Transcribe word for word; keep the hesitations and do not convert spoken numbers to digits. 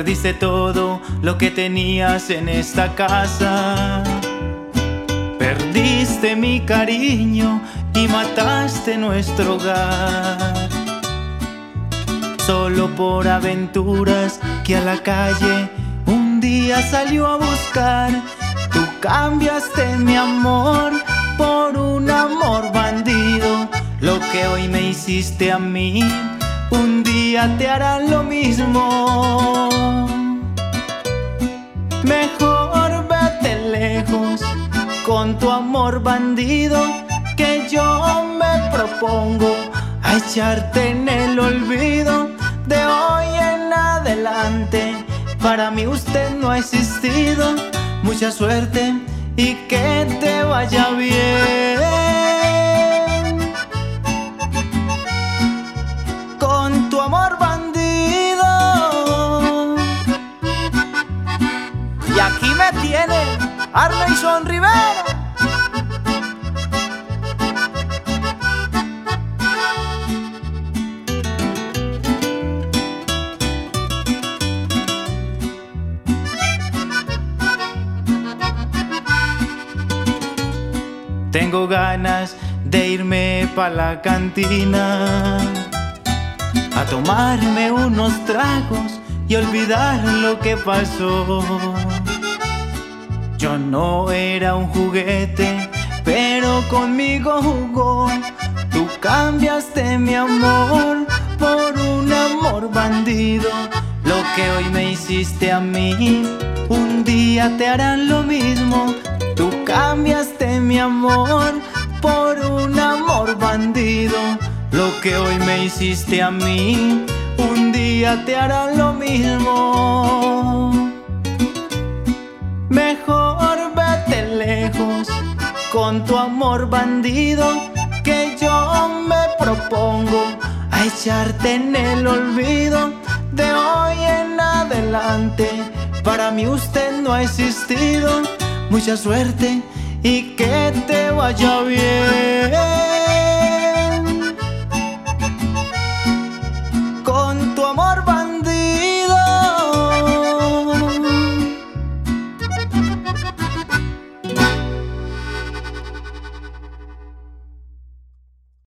Perdiste todo lo que tenías en esta casa. Perdiste mi cariño y mataste nuestro hogar. Solo por aventuras que a la calle un día salió a buscar. Tú cambiaste mi amor por un amor bandido. Lo que hoy me hiciste a mí, un día te harán lo mismo. Mejor vete lejos con tu amor bandido, que yo me propongo a echarte en el olvido. De hoy en adelante para mí usted no ha existido. Mucha suerte y que te vaya bien con tu amor bandido. Y aquí me tiene Arleyson Rivera. Tengo ganas de irme pa' la cantina a tomarme unos tragos y olvidar lo que pasó. Yo no era un juguete, pero conmigo jugó. Tú cambiaste mi amor por un amor bandido. Lo que hoy me hiciste a mí, un día te harán lo mismo. Tú cambiaste mi amor por un amor bandido. Lo que hoy me hiciste a mí, un día te harán lo mismo. Mejor vete lejos con tu amor bandido, que yo me propongo a echarte en el olvido. De hoy en adelante para mí usted no ha existido. Mucha suerte y que te vaya bien